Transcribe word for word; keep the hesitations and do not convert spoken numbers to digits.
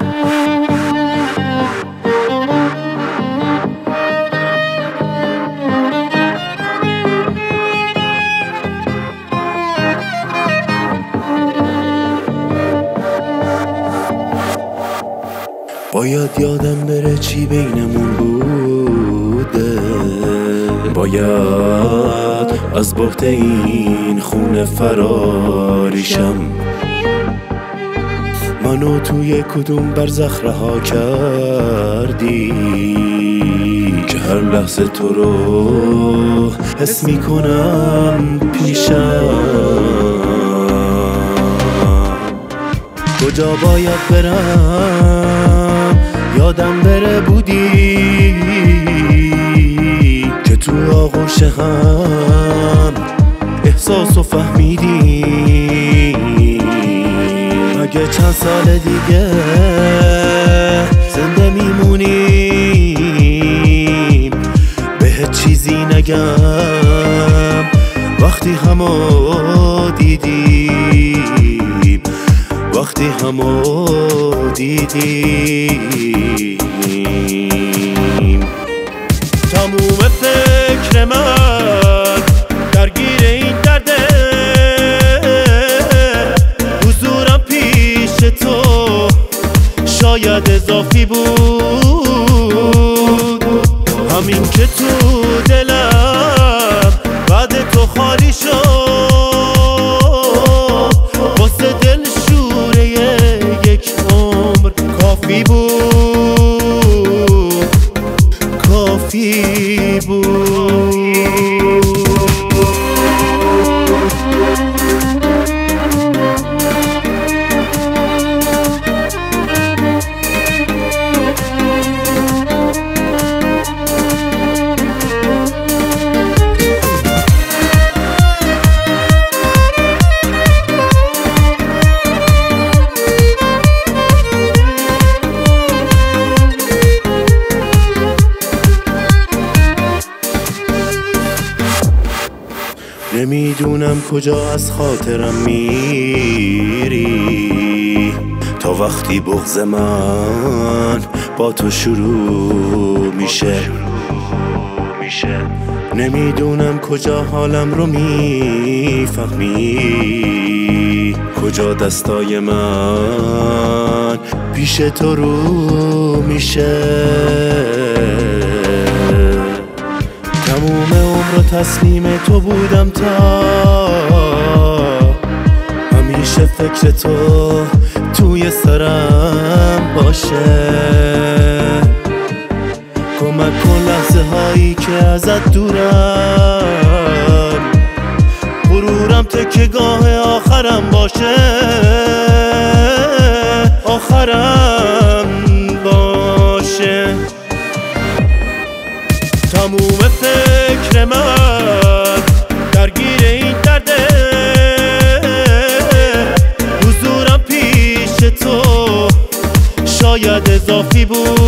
باید یادم بره چی بینمون بوده، باید از بحت این خونه فراریشم. منو توی کدوم برزخ رها کردی که هر لحظه تو رو حس میکنم پیشم. کجا باید برم یادم بره بودی که تو آغوش هم احساس و فهمیدی. اگه چند سال دیگه زنده میمونیم بهت چیزی نگم وقتی همو دیدیم، وقتی همو دیدیم. تموم فکر من درگیر این درده، حضورم پیش تو شاید اضافی بود. همین که تو دلم بعد تو خالی شد، واسه دل شوره یک عمر کافی بود، کافی بود. نمیدونم کجا از خاطرم میری تا وقتی بغض من با تو شروع میشه. نمیدونم کجا حالم رو میفهمی، کجا دستای من پیش تو رو میشه. تموم عمر تسلیم تو بودم تا همیشه فکر تو توی سرم باشه. کمک کن لحظه هایی که ازت دورم، غرورم تکه گاه آخرم باشه، آخرم باشه. تموم فکر من درگیر این درده، حضورم پیش تو شاید اضافی بود.